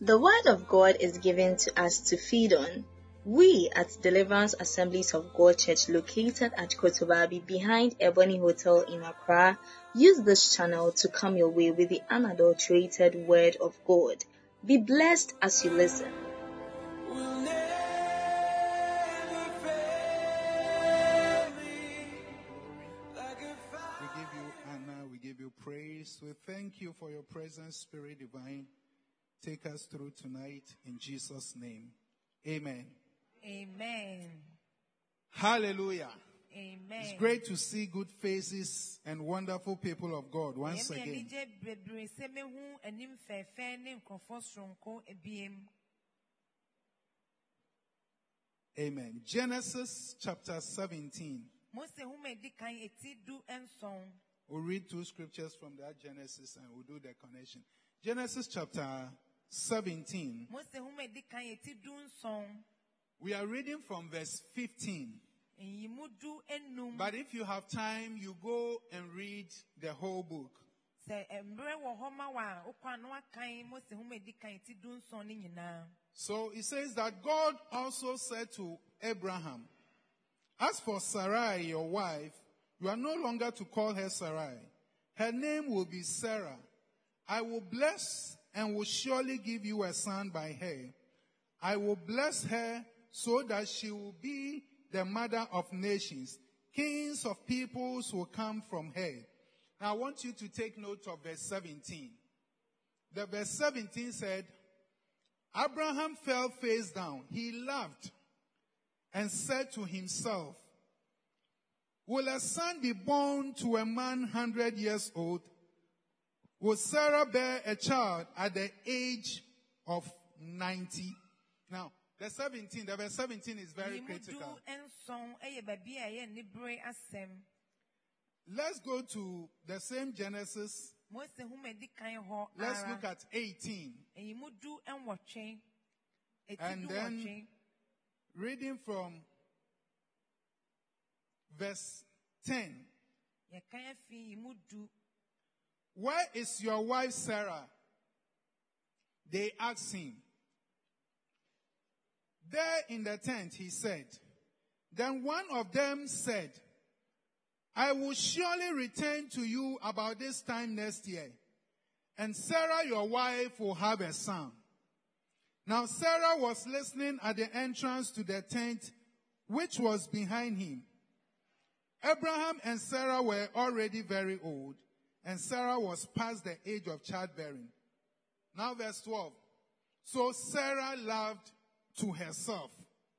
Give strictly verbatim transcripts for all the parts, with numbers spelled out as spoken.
The Word of God is given to us to feed on. We at Deliverance Assemblies of God Church, located at Kotobabi behind Ebony Hotel in Accra, use this channel to come your way with the unadulterated Word of God. Be blessed as you listen. We give you honor, we give you praise. We thank you for your presence, Spirit Divine. Take us through tonight in Jesus' name. Amen. Amen. Hallelujah. Amen. It's great to see good faces and wonderful people of God once again. Amen. Genesis chapter seventeen. We'll read two scriptures from that Genesis and we'll do the connection. Genesis chapter seventeen. We are reading from verse fifteen. But if you have time, you go and read the whole book. So it says that God also said to Abraham, "As for Sarai, your wife, you are no longer to call her Sarai. Her name will be Sarah. I will bless and will surely give you a son by her. I will bless her so that she will be the mother of nations. Kings of peoples will come from her." Now I want you to take note of verse seventeen. The verse seventeen said, Abraham fell face down. He laughed and said to himself, "Will a son be born to a man hundred years old? Will Sarah bear a child at the age of ninety? Now, the seventeen, the verse seventeen is very critical. Let's go to the same Genesis. Let's look at eighteen. And then reading from verse ten. "Where is your wife Sarah?" They asked him. "There in the tent," he said. Then one of them said, "I will surely return to you about this time next year, and Sarah your wife will have a son." Now Sarah was listening at the entrance to the tent which was behind him. Abraham and Sarah were already very old, and Sarah was past the age of childbearing. Now verse twelve. So Sarah laughed to herself,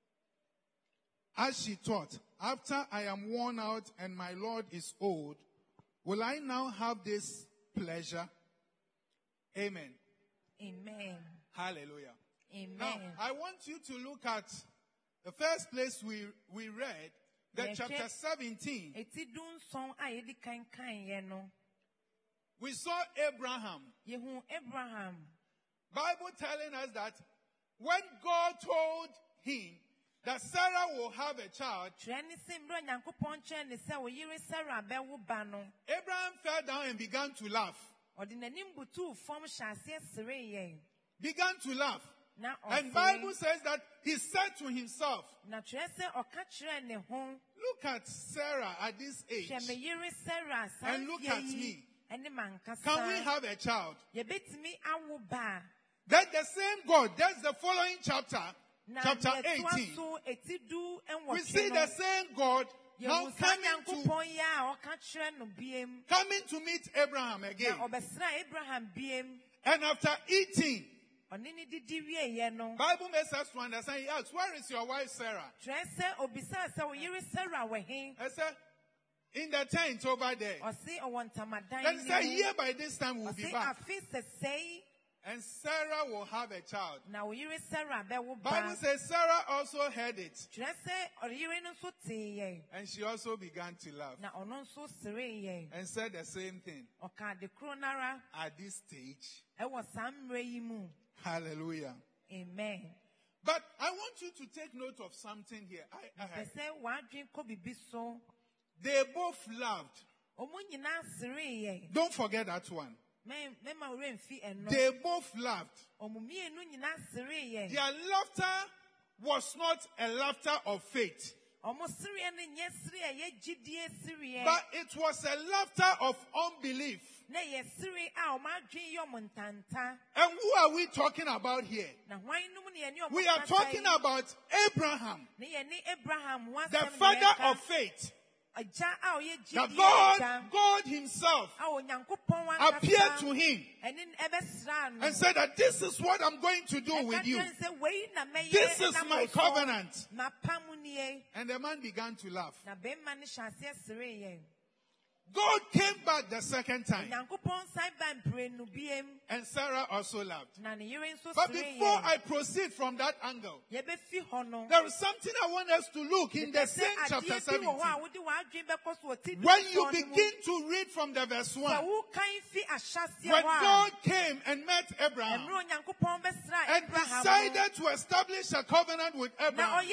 as she thought, "After I am worn out and my Lord is old, will I now have this pleasure?" Amen. Amen. Hallelujah. Amen. Now, I want you to look at the first place we, we read, the chapter seventeen. We saw Abraham. Abraham. Bible telling us that when God told him that Sarah will have a child, Abraham fell down and began to laugh. Began to laugh. And Bible says that he said to himself, "Look at Sarah at this age. And look at me. Can we have a child?" That's the same God. That's the following chapter. Chapter eighteen. We see the same God now coming to, coming to meet Abraham again. And after eating, Bible makes us to understand. He asks, "Where is your wife Sarah?" I said, "In the tent over there." Then he said, "Here by this time we'll be back. And Sarah will have a child." Bible says Sarah also heard it. And she also began to laugh. And said the same thing. At this stage. Hallelujah. Amen. But I want you to take note of something here. I, I, they both laughed. Don't forget that one. They both laughed. Their laughter was not a laughter of faith, but it was a laughter of unbelief. And who are we talking about here? We are talking about Abraham, the father of faith. That God, God himself appeared to him and said that this is what I'm going to do with you. This is my covenant. And the man began to laugh. God came back the second time. And Sarah also laughed. But before I proceed from that angle, there is something I want us to look in the same chapter seventeen. When you begin to read from the verse one, when God came and met Abraham and decided to establish a covenant with Abraham,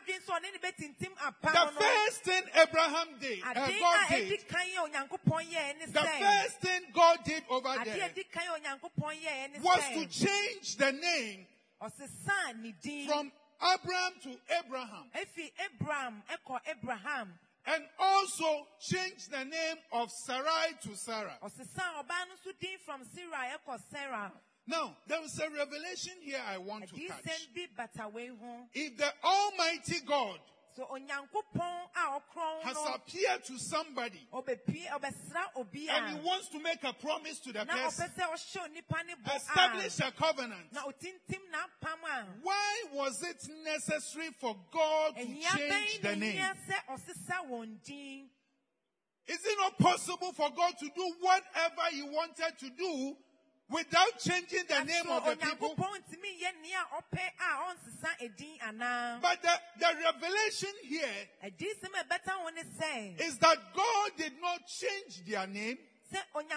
the first thing Abraham did, uh, God did, the first thing God did over there was to change the name from Abraham to Abraham. And also change the name of Sarai to Sarah. Now, there is a revelation here I want to touch. If the Almighty God has appeared to somebody and he wants to make a promise to the person, establish a covenant, why was it necessary for God to change the name? Is it not possible for God to do whatever he wanted to do without changing the name of the people? But the, the revelation here is that God did not change their name, but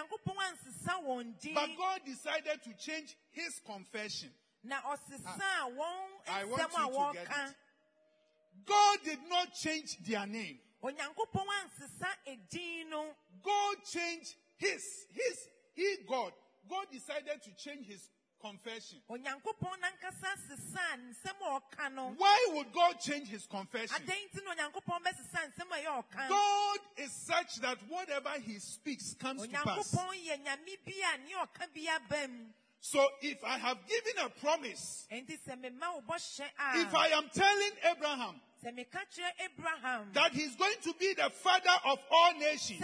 God decided to change his confession. Ah, I want you to get it. God did not change their name. God changed his, his, he, God. God decided to change his confession. Why would God change his confession? God is such that whatever he speaks comes to pass. So if I have given a promise, if I am telling Abraham that he's going to be the father of all nations,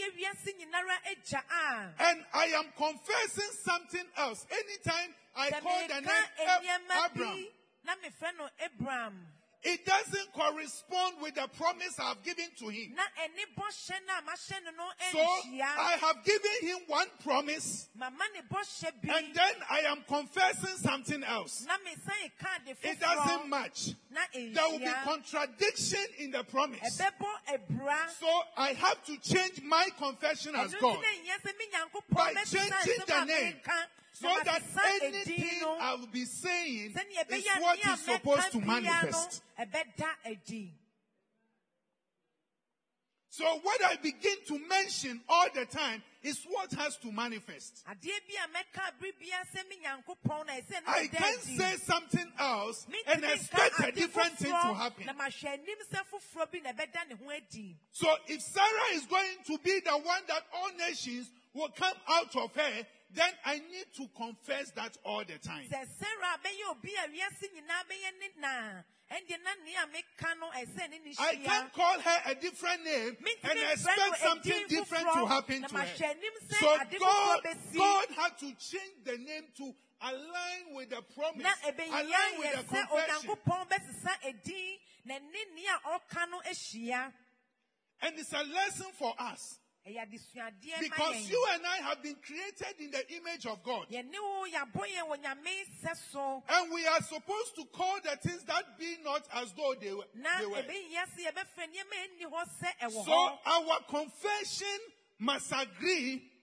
and I am confessing something else, anytime I call the name Abraham, it doesn't correspond with the promise I have given to him. So I have given him one promise, and then I am confessing something else. It doesn't match. There will be contradiction in the promise. So I have to change my confession as God by changing the name, so that anything I will be saying is what is supposed to manifest. So what I begin to mention all the time is what has to manifest. I can't say something else and expect a different thing to happen. So if Sarah is going to be the one that all nations will come out of her, then I need to confess that all the time. I can't call her a different name and expect something different to happen to her. So God, God had to change the name to align with the promise, align with the confession. And it's a lesson for us. Because you and I have been created in the image of God. And we are supposed to call the things that be not as though they were. They were. So our confession must agree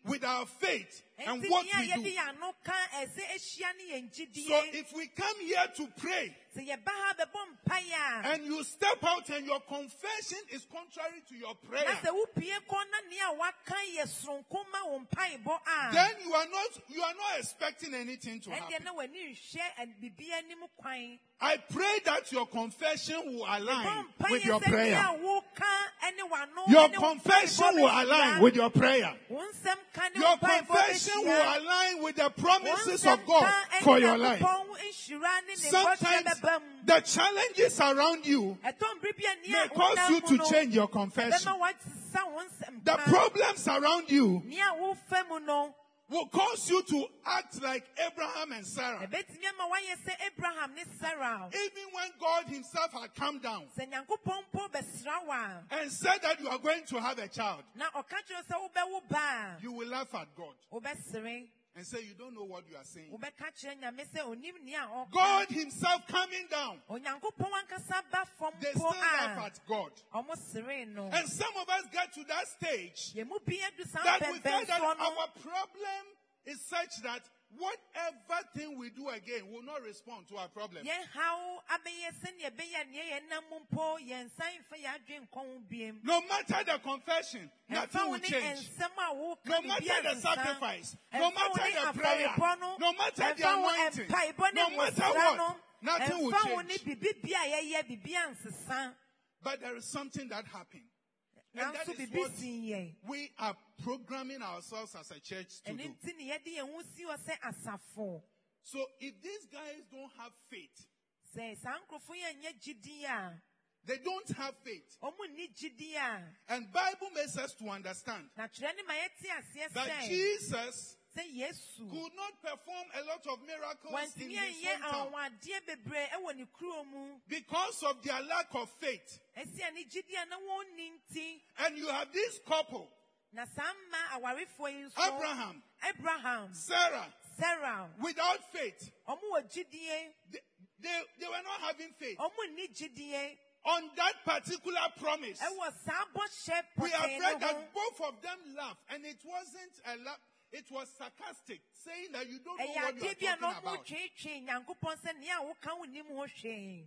with our faith and Enti what nea we yɛde do. yɛn ano ka ɛsɛ ahyia ne yɛn gyidie. So if we come here to pray Sɛ yɛba ha bɛbɔ mpaeɛ a, and you step out and your confession is contrary to your na prayer, sɛ wopue kɔ na nea waka yɛ soronko ma wo mpaebɔ a, then you are not you are not expecting anything to ɛndeɛ happen. na w'ani nhwɛ ɛ- biribi anim kwan. I pray that your confession will align Bɔ with mpaeɛ your sɛ prayer. nea woka ɛne w'ano Your ɛne wo confession mpaebɔ will bɛhyia. align with your prayer. Wo nsɛm ka ne Your wo mpaebɔ confession bɛhyia. will align with the Wo promises nsɛm of God ka ɛne for your life. Nyankopɔn nhyira ne ne bɔhyɛ Sometimes bɛba mu. the challenges around you Ɛtɔn bere bi a may nea cause wonam you mu to no, change your confession. ɛbɛma woasesa wo nsɛm The ka. problems around you Nea wofa mu no, will cause you to act like Abraham and Sarah. ɛbɛtumi ama woayɛ sɛ Abraham ne Sarah. Even when God himself had come down Sɛ Nyankopɔn mpo bɛsra wo a, and said that you are going to have a child, na ɔka kyerɛ wo sɛ wobɛwo ba a, you will laugh at God wobɛsere. and say you don't know what you are saying. Wobɛka kyerɛ Nyame sɛ onim nea ɔka. God himself coming down, Onyankopɔn ankasa ba fam they mpo still laugh a, at God. ɔmo sere no. And some of us get to that stage Yɛn mu bi adu saa that we feel that mpɛmpɛnsoɔ no. our problem is such that whatever thing we do again will not respond to our problem. Yɛn haw abɛyɛ sɛnea ɛbɛyɛ nea yɛn nam mu mpo yɛn nsan mfa yɛn adwene nkɔ ho biem. No matter the confession, Ɛmfa nothing wo will ne change. nsɛm a woka No ne matter bi the ansesa. sacrifice, no Ɛmfa wo matter ne the prayer, afɔrebɔ no. no matter the Ɛmfa wo anointing, mpaebɔ ne no matter nwosra what, no. nothing will Ɛmfa wo ne change. biribi bi a yɛyɛ biribi ansesa. But there is something that happened. And that Nanso is biribi what si yɛn. we are programming ourselves as a church to Ɛno do. nti ne yɛde yɛn ho si hɔ sɛ asafo. So if these guys don't have faith, Sɛ saa nkurɔfo yi nyɛ gyidie a, they don't have faith. ɔmo nni gyidie a, And Bible makes us to understand na kyerɛ ne ma yɛte aseɛ that sɛ Jesus sɛ Yesu could not perform a lot of miracles in wantumi his anyɛ hometown anwanwadeɛ bebree ɛwɔ ne kuro mu. because of their lack of faith. Ɛsia ne gyidie a na wɔnni nti. And you have this couple, Na saa mma awarefoɔ yi nso, Abraham, Abraham, Sarah, Sarah, without faith. ɔmo wɔ gyidie, They, they, they were not having faith ɔmo nni gyidie on that particular promise. ɛwɔ saa bɔhyɛ We have pɔtee read no ho. that both of them laughed, and it wasn't a laugh, it was sarcastic, saying that you don't know Ɛyɛ what you are adeɛ bi a talking na ɔmo about. tweetwee Nyankopɔn sɛ nea woka wo nnim ho hwee.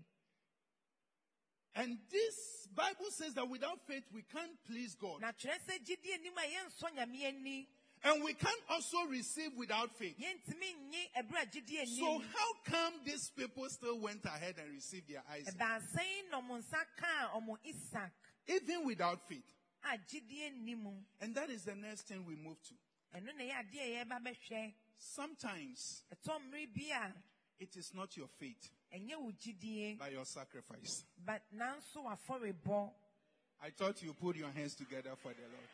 And this Bible says that without faith we can't please God. Na kyerɛ sɛ gyidie nim a yɛnsɔ Nyame ani. And we can't also receive without faith. Yɛntumi nye ɛberɛ a gyidie So nim. how come these people still went ahead and received their Isaac? Ɛbaasan na ɔmo nsa kaa ɔmo Isaac Even without faith. a gyidie nni mu. And that is the next thing we move to. Ɛno na ɛyɛ adeɛ a yɛreba bɛhwɛ. Sometimes Ɛtɔ mmere bi a it is not your faith, ɛnyɛ wo gyidie, but your sacrifice. but nanso w'afɔrebɔ. I thought you put your hands together for the Lord.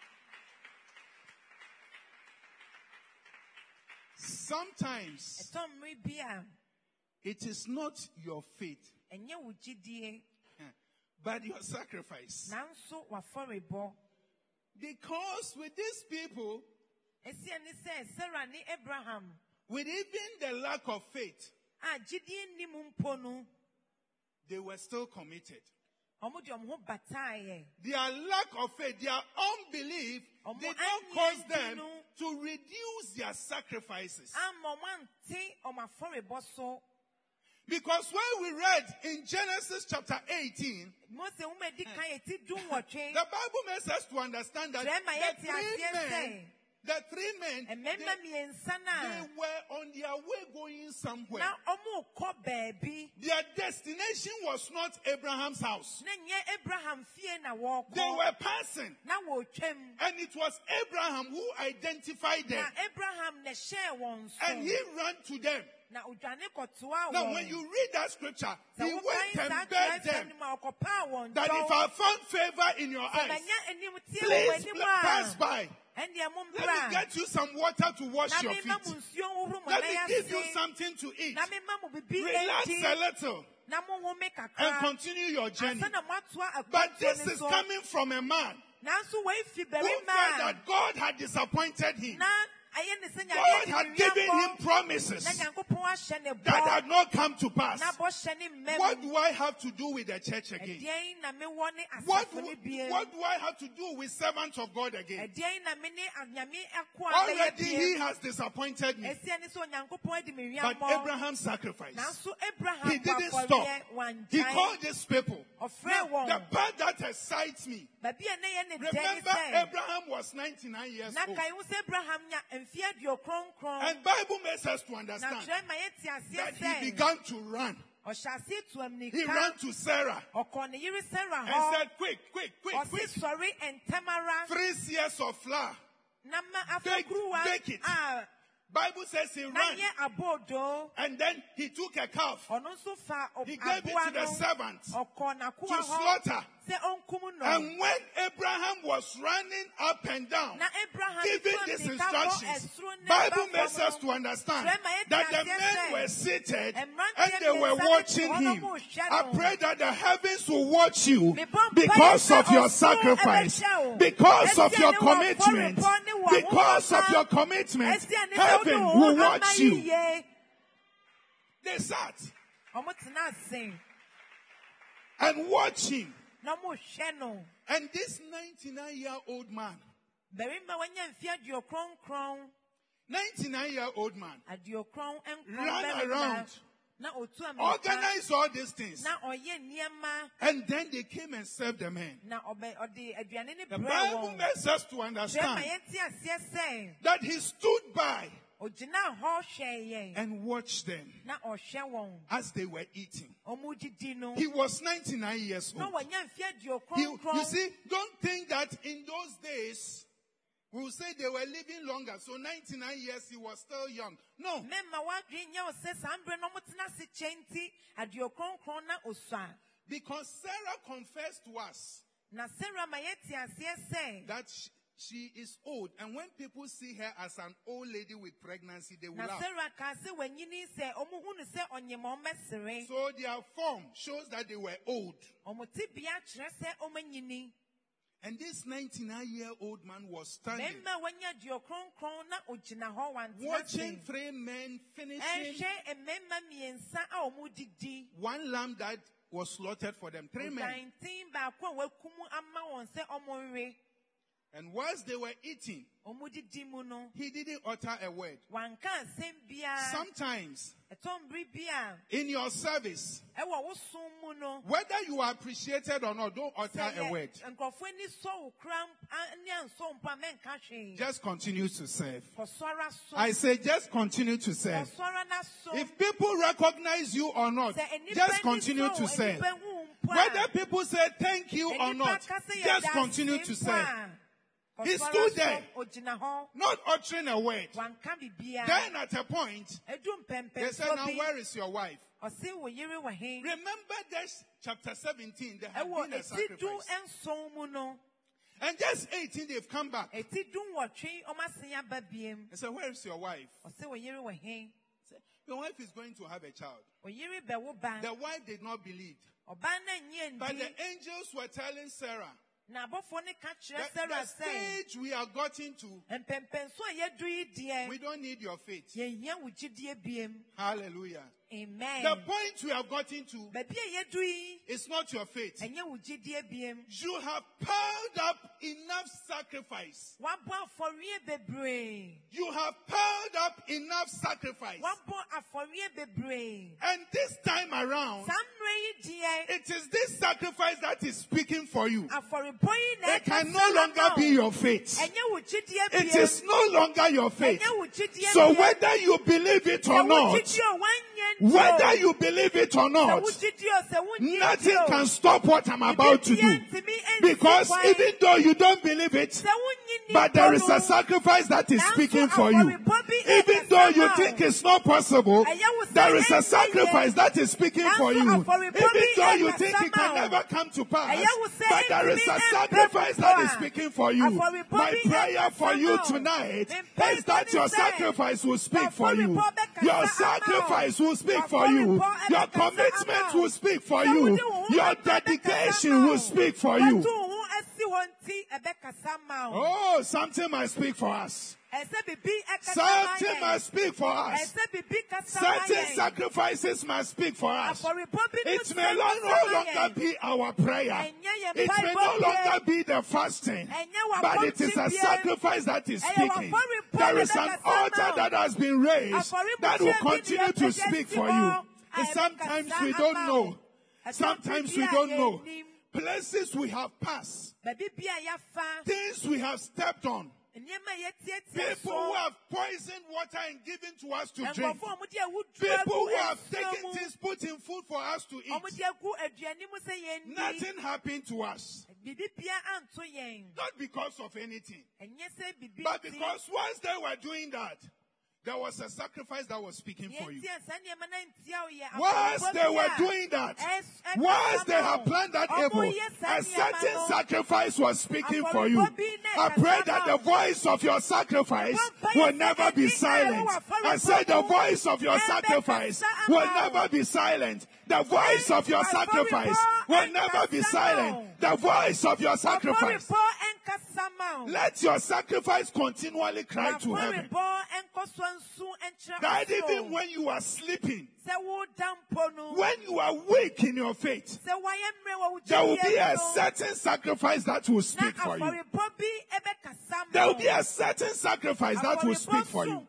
Sometimes Ɛtɔ mmere bi a it is not your faith, ɛnyɛ wo gyidie, but your sacrifice. nanso w'afɔrebɔ. Because with these people, Ɛsia ne sɛ Sarah ne Abraham with even the lack of faith, a gyidie nni mu mpo no, they were still committed. ɔmo de ɔmo ho bataeɛ. Their lack of faith, their unbelief, Ɔmo did not anyɛ cause nti them no, to reduce their sacrifices. ama ɔmo ante ɔmo afɔrebɔ so. Because when we read in Genesis chapter eighteen, Mose nwoma edi kan eti dunwɔtwe. the Bible makes us to understand that Kyerɛ ma the yɛte three aseɛ men, sɛ the three men, mmarima they, mmiɛnsa they na were on their way going somewhere. na ɔmo kɔ baabi. Their destination was not Abraham's house. Na nyɛ Abraham fie na They wɔkɔ. were passing. Na wɔtwam. And it was Abraham who identified Na them. Abraham na ɛhyɛɛ wɔn And he so. ran to them. Na odwane kɔtoa Now, when wɔn. you read that scripture, he Sɛ wokan went saa and begged kyerɛwsɛm them no ma ɔkɔpaa wɔn that if kyɛw. I found favor in your Sɛ eyes, manya anim tie wɔ please w'anim pass a, by. ɛndeɛ mo Let me mbra. get you some water to wash Na your mema mo feet. nsuo nhohoro mo Let me nan give you ase. something to eat. Na mema mo bibi Relax enti. a little Na mo home and kakra. continue your journey. Ansa na moatoa But akwantuo this ne is so. coming from a man Nanso wɔafi who felt barima that God had disappointed him. na God had given him promises that had not come to pass. What do I have to do with the church again? What do, what do I have to do with servants of God again? Already he has disappointed me. But Abraham sacrificed. He didn't stop. He called these people. Now, the part that excites me, remember Abraham was ninety-nine years old. And Bible makes us to understand that he began to run. He ran to Sarah and said, quick, quick, quick, quick. Three seahs of flour. Bake, bake it. Bible says he ran. And then he took a calf. He gave it to the servants to slaughter. And when Abraham was running up and down, giving these instructions, Bible makes us to understand that the men were seated and they were watching him. I pray that the heavens will watch you because of your sacrifice, because of your commitment, because of your commitment. Heaven will watch you. They sat and watched him. And this ninety-nine-year-old man, ninety-nine-year-old man, ran around, organized all these things, and then they came and served the men. The Bible makes us to understand that he stood by and watched them as they were eating. He was ninety-nine years old. He, you see, don't think that in those days, we will say they were living longer. So ninety-nine years, he was still young. No. Because Sarah confessed to us that she, she is old, and when people see her as an old lady with pregnancy, they will laugh. So their form shows that they were old. And this ninety-nine-year-old man was standing, watching three men finishing one lamb that was slaughtered for them. Three men. And whilst they were eating, he didn't utter a word. Sometimes, in your service, whether you are appreciated or not, don't utter a word. Just continue to serve. I say just continue to serve. If people recognize you or not, just continue to serve. Whether people say thank you or not, just continue to serve. He stood there, not uttering a word. Then at a point, they said, now where is your wife? Remember this chapter seventeen, there had been a sacrifice. And just eighteen, they've come back. They said, where is your wife? Your wife is going to have a child. The wife did not believe. But the angels were telling Sarah, The, the stage we are gotten to, we don't need your faith. Hallelujah. Amen. The point we have gotten to is not your faith. You have piled up enough sacrifice. You have piled up enough sacrifice. And this time around, it is this sacrifice that is speaking for you. It can no longer be your faith. It is no longer your faith. So whether you believe it or not, whether you believe it or not, nothing can stop what I'm about to do. Because even though you don't believe it, but there is a sacrifice that is speaking for you. Even though you think it's not possible, there is a sacrifice that is speaking for you. Even though you think it can never come to pass, but there is a sacrifice that is speaking for you. My prayer for you tonight is that your sacrifice will speak for you. Your sacrifice will speak for you. Your commitment will speak for you. Your dedication will speak for you. Oh, something might speak for us. Something must speak for us. Certain sacrifices must speak for us. It may no longer be our prayer. It may no longer be the fasting. But it is a sacrifice that is speaking. There is an altar that has been raised that will continue to speak for you. And sometimes we don't know. Sometimes we don't know. Places we have passed. Things we have stepped on. People who have poisoned water and given to us to drink. People who have taken things, put in food for us to eat. Nothing happened to us. Not because of anything. But because once they were doing that, there was a sacrifice that was speaking for you. Whilst they were doing that, whilst they have planned that evil, a certain sacrifice was speaking for you. I pray that the voice of your sacrifice will never be silent. I said the voice of your sacrifice will never be silent. The voice of your sacrifice will never be silent. The voice of your sacrifice. Let your sacrifice continually cry to heaven. That even when you are sleeping, when you are weak in your faith, there will be a certain sacrifice that will speak for you. There will be a certain sacrifice that will speak for you.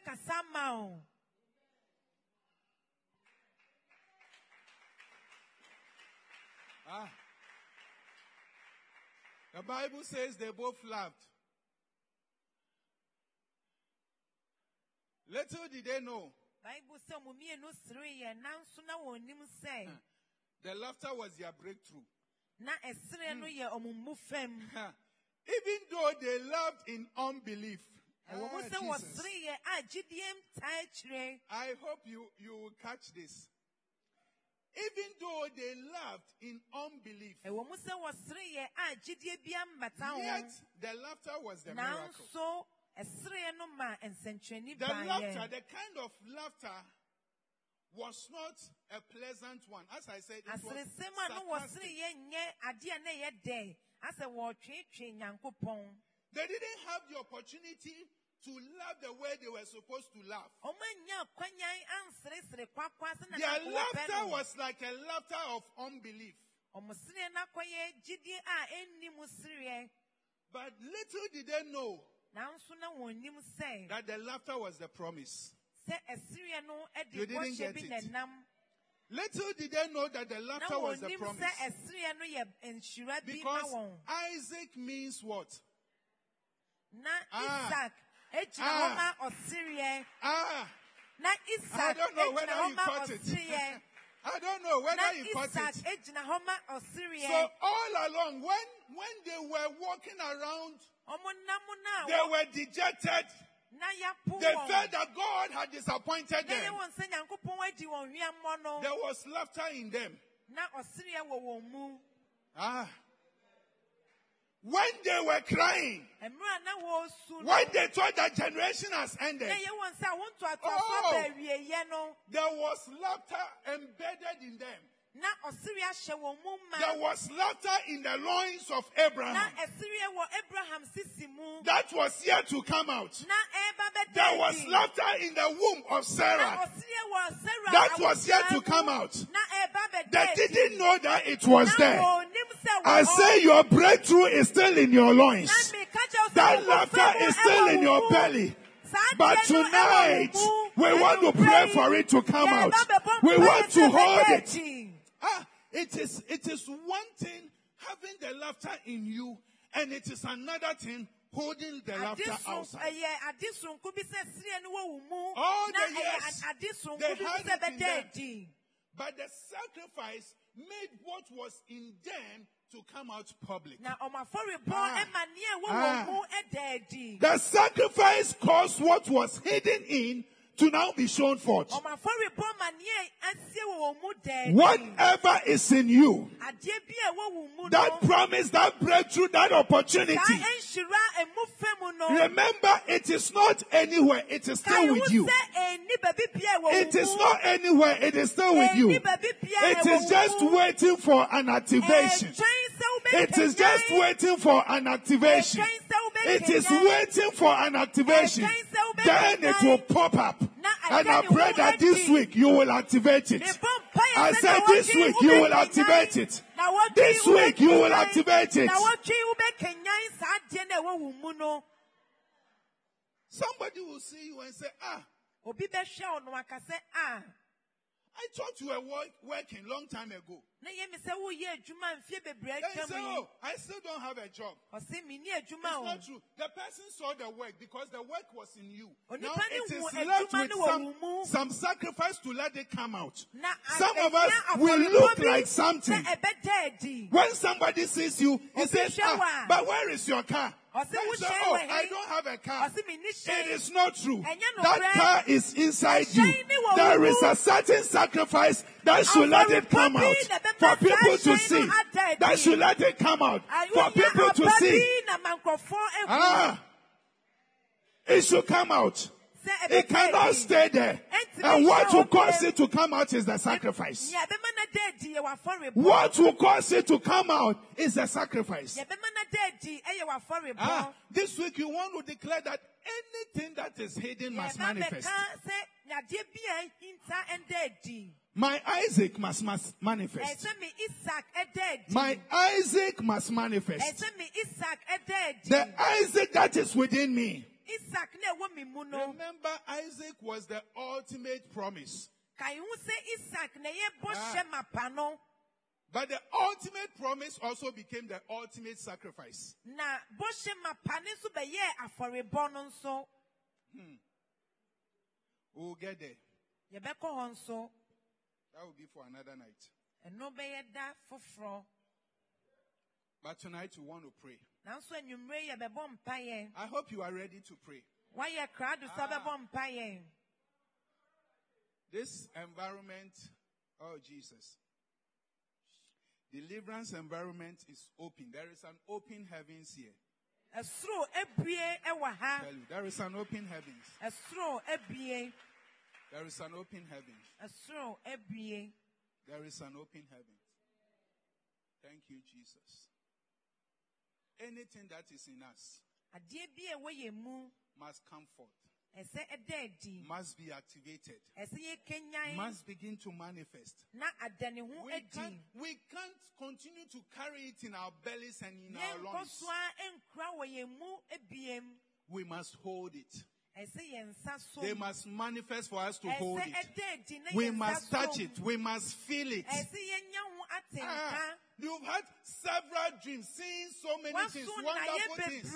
Ah. The Bible says they both laughed. Little did they know. The laughter was their breakthrough. Mm. Even though they laughed in unbelief. Ah, I hope you, you will catch this. Even though they laughed in unbelief, yet the laughter was the miracle. The laughter, the kind of laughter was not a pleasant one. As I said, it was sarcastic. They didn't have the opportunity to laugh the way they were supposed to laugh. Their laughter was like a laughter of unbelief. But little did they know that the laughter was the promise. You didn't get it. Little did they know that the laughter was the promise. Because Isaac means what? Ah. Ah. Ah. I don't know whether you caught it. I don't know whether you caught it. So all along, when, when they were walking around, they were dejected. They felt that God had disappointed them. There was laughter in them. Ah. When they were crying, when they thought that generation has ended, oh, there was laughter embedded in them. There was laughter in the loins of Abraham. That was yet to come out. There was laughter in the womb of Sarah. That was yet to come out. They didn't know that it was there. I say your breakthrough is still in your loins. That laughter is still in your belly. But tonight, we want to pray for it to come out. We want to hold it. Ah, it is, it is one thing having the laughter in you, and it is another thing holding the laughter outside. All the years, they had it in them. But the sacrifice made what was in them to come out public. Ah. Ah. The sacrifice caused what was hidden in to now be shown forth. Whatever is in you, that promise, that breakthrough, that opportunity, remember, it is not anywhere, it is still with you. It is not anywhere, it is still with you. It is just waiting for an activation. It is just waiting for an activation. It is waiting for an activation. Then it will pop up. And I pray that this week you will activate it. I said this week you will activate it. This week you will activate it. Somebody will see you and say, ah, I thought you were work, working long time ago. Then you say, oh, I still don't have a job. It's not true. The person saw the work because the work was in you. Now it is left with some, some sacrifice to let it come out. Some of us will look like something. When somebody sees you, he says, ah, but where is your car? Say, oh, I don't have a car. It is not true. That car is inside you. There is a certain sacrifice that should let it come out for people to see. That should let it come out for people to see. Ah, it should come out. It cannot stay there. And what will cause it to come out is the sacrifice. What will cause it to come out is the sacrifice. Ah, this week you want to declare that anything that is hidden must manifest. My Isaac must, must manifest. My Isaac must manifest. The Isaac that is within me. Remember, Isaac was the ultimate promise. Ah. But the ultimate promise also became the ultimate sacrifice. Hmm. We'll get there. That will be for another night. But tonight we want to pray. I hope you are ready to pray. Ah. This environment, oh Jesus. Deliverance environment is open. There is an open heavens here. Tell you, there is an open heavens. There is an open heavens. There is an open heavens. Thank you, Jesus. Anything that is in us must come forth. Must be activated. Must begin to manifest. We can't, we can't continue to carry it in our bellies and in our lungs. We must hold it. They must manifest for us to hold it. We must touch it. We must feel it. Ah, you've had several dreams, seeing so many things, wonderful things.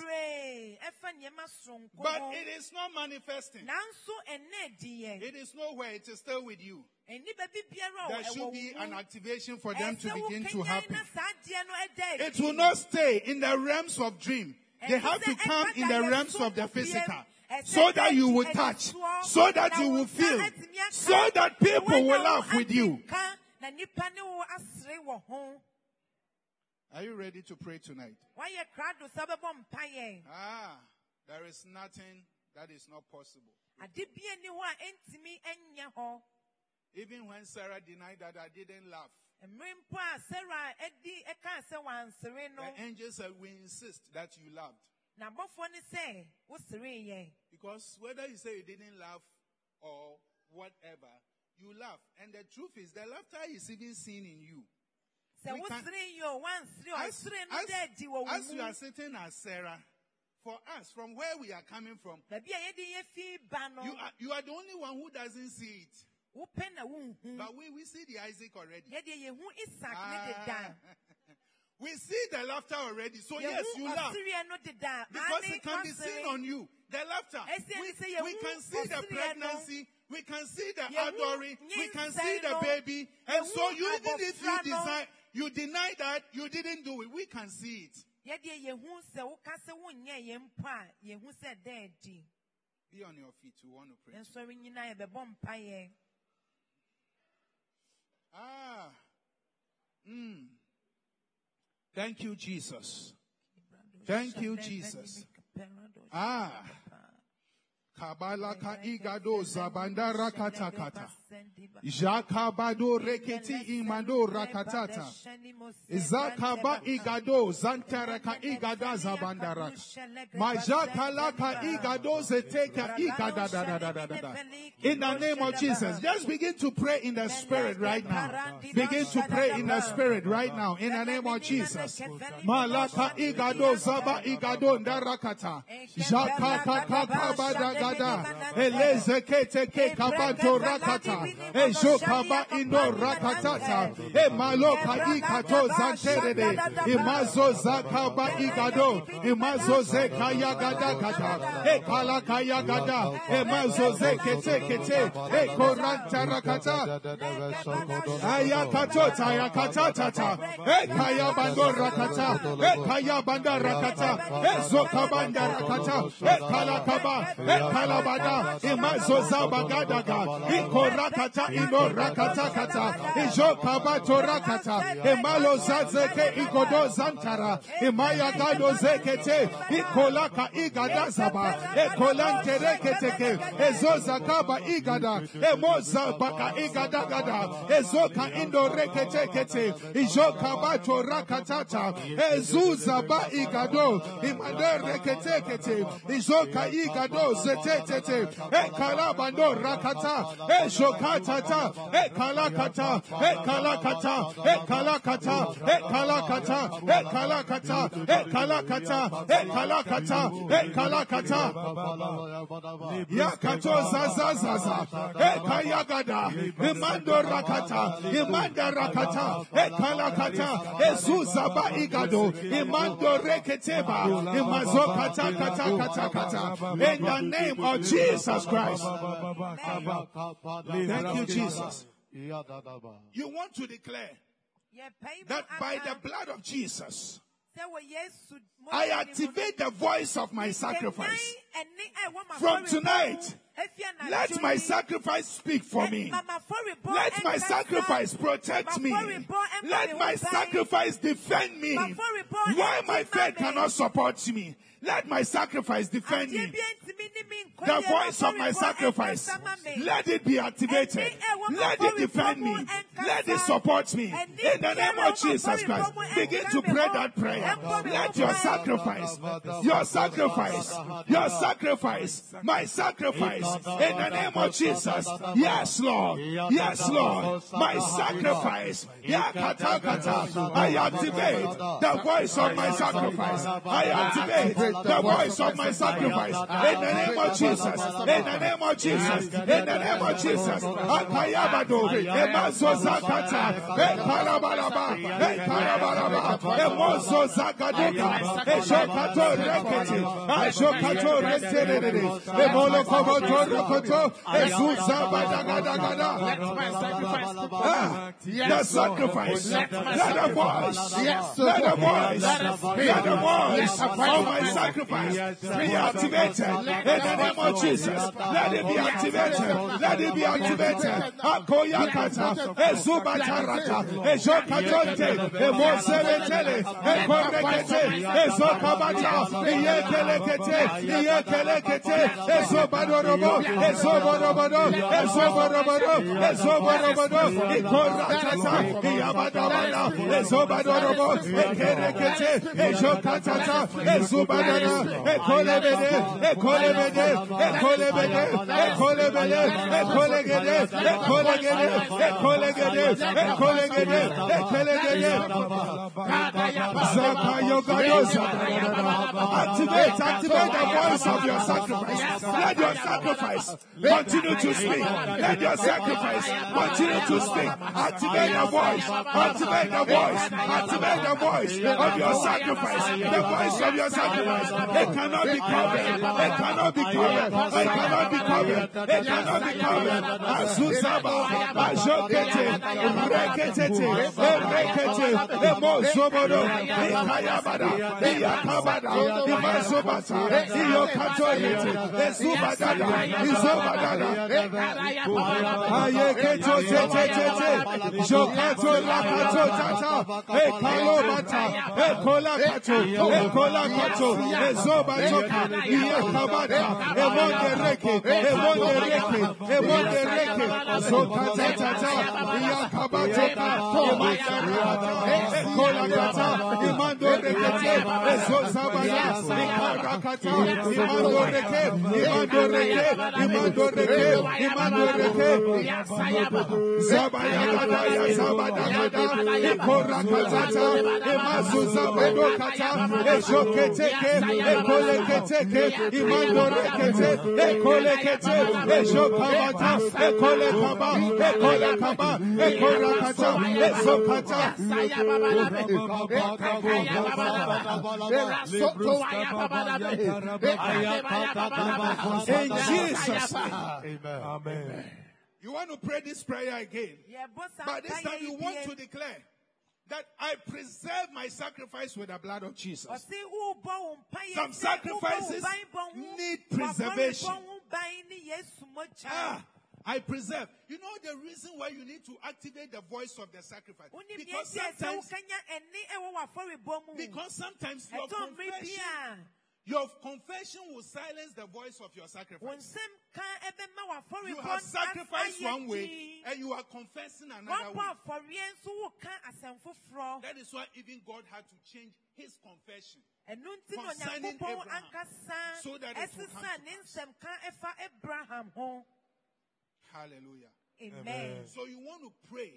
But it is not manifesting. It is nowhere. It is still with you. There should be an activation for them to begin to happen. It will not stay in the realms of dream. They have to come in the realms of the physical. So that you will touch, so that you will feel, so that people will laugh with you. Are you ready to pray tonight? Ah, there is nothing that is not possible. Even when Sarah denied that I didn't laugh, the angel said, we insist that you laughed. Because whether you say you didn't laugh or whatever, you laugh. And the truth is, the laughter is even seen in you. Can, as, as, as you are sitting as Sarah, for us, from where we are coming from, you are, you are the only one who doesn't see it. But we, we see the Isaac already. Ah. We see the laughter already. So yes, you laugh. Because it can be seen on you. The laughter. We, we can see the pregnancy. We can see the adoring. We can see the baby. And so you, even if you design, you deny that, you didn't do it. We can see it. Be on your feet. We want to pray. Ah. Hmm. Thank you, Jesus. Thank you, Jesus. Ah. Kabalaka igado zabanda rakatakata. Jakabado reketi imando rakatata. Zakaba igado zantaraka igada zabandaraka. Majakalaka igado zeteka igada da da da da da. In the name of Jesus, just begin to pray in the spirit right now. Begin to pray in the spirit right now. In the name of Jesus. Malaka igado zaba igado ndarakata. Jakaka kabada gada. Elezekete ke kabato rakata. Ejokaba indo rakatata. E maloka ikato zanterede. Imazo zakaba igado. Imazo zekaya gada gada. E kalakaya gada. Imazo zekete kete. E koranta rakata. Ayakatota ayakatata. E kaya bando rakata. E kaya banda rakata. E zokabanda rakata. E kalakaba. E kalabada. Imazo zabagadaga. E korakata ino rakata kata. E jokabato rakata. E malo zazeke ikodo zantara. E maya gado zekete. E kolaka igadazaba. E kolante reketeke. E zozakaba igada. E moza baka igadagada. E zoka indo reketekete. E jokabato rakatata. E zuzaba igado. E mande reketekete. E zoka igado zetetete. E kalabando rakata. E jokatata. E kalakata. E kalakata. E kalakata. E kalakata. E kalakata. E kalakata. E kalakata. E kalakata. Yakato zazazaza. E kayagada. Imando rakata. Imanda rakata. E kalakata. E zuzaba igado. Imando reketeba. Imazokata kata kata kata. In the name of Jesus Christ. Thank you, Jesus. You want to declare that by the blood of Jesus, I activate the voice of my sacrifice. From tonight, let my sacrifice speak for me. Let my sacrifice protect me. Let my sacrifice defend me. Why my faith cannot support me? Let my sacrifice defend me. The voice of my sacrifice, let it be activated. Let it defend me. Let it support me. In the name of Jesus Christ, begin to pray that prayer. Let your sacrifice, your sacrifice, your sacrifice, my sacrifice, in the name of Jesus. Yes, Lord. Yes, Lord. My sacrifice. I activate the voice of my sacrifice. I activate the voice of my sacrifice. In the name of Jesus. In the name of Jesus. In the name of Jesus. Akayabado. Emazo zakata. Ekarabaraba. Ekarabaraba. Emozo zakaduka. Eshokato reketi. Eshokato reterere. Emolo koboto rokoto. Ezuza badagadagada. The sacrifice. Let the voice. Let the voice. Let the voice of my sacrifice be activated. In the name of Jesus. Let it be activated. Let it be activated. Akoyakata. Ezubatarata. Ejokatonte. Emosevetele. Ekorekete. Ezokabata. Iyekelekete. Iyekelekete. Ezobadorobo. Ezoborobodo. Ezoborobodo. Ezoborobodo. Ikorakata. Iyabadabada. Ezobadorobo. Ekerekete. Ejokatata. Ezubadana. Ekolebede. Ekolebede. Ekolebede. Ekolebede. Ekolegede. Ekolegede. Ekolegede. Ekolegede. Ekolegede. Zakayogadoza. Activate, activate the voice of your sacrifice. Let your sacrifice continue to speak. Let your sacrifice continue to speak. Activate the voice. Activate the voice. Activate the voice of your sacrifice. The voice of your sacrifice. It cannot be covered. It cannot be covered. It cannot be covered. It cannot be covered. Azuzaba, Ajokete, Rekete, Rekete, Emozobodo, Ikayabada, Iyakabada, Emazobata, Iyokatoyete, Ezubadada, Izobadada, Ayeketo Tete Tete, Jokato Lakato Tata, Ekalobata, Ekolakato, Ekolakato, Ezobatoka, Iyakabata, Emondereke, Emondereke, Emondereke, Zokatata, Iyakabatoka, Ekolakata, Imandoreke, Ezozabaya, Ikarakata, Imandoreke, Imandoreke, Imandoreke, Imandoreke, Zabayagada, Zabadagada, Ikorakatata, Emazuzabadokata, Ejoketeke, Ekoleketeke, Imandorekete, Ekolekete, Ejokabata, Ekolekaba, Ekolekaba, Ekorakata, Ezokata. In Jesus' name. Amen. Amen. You want to pray this prayer again. But this time you want to declare that I preserve my sacrifice with the blood of Jesus. Some sacrifices need preservation. Ah, I preserve. You know the reason why you need to activate the voice of the sacrifice? Because sometimes, because sometimes your confession, your confession will silence the voice of your sacrifice. You have sacrificed one way and you are confessing another way. That is why even God had to change his confession concerning Abraham so that it will come to pass. Hallelujah. Amen. So you want to pray.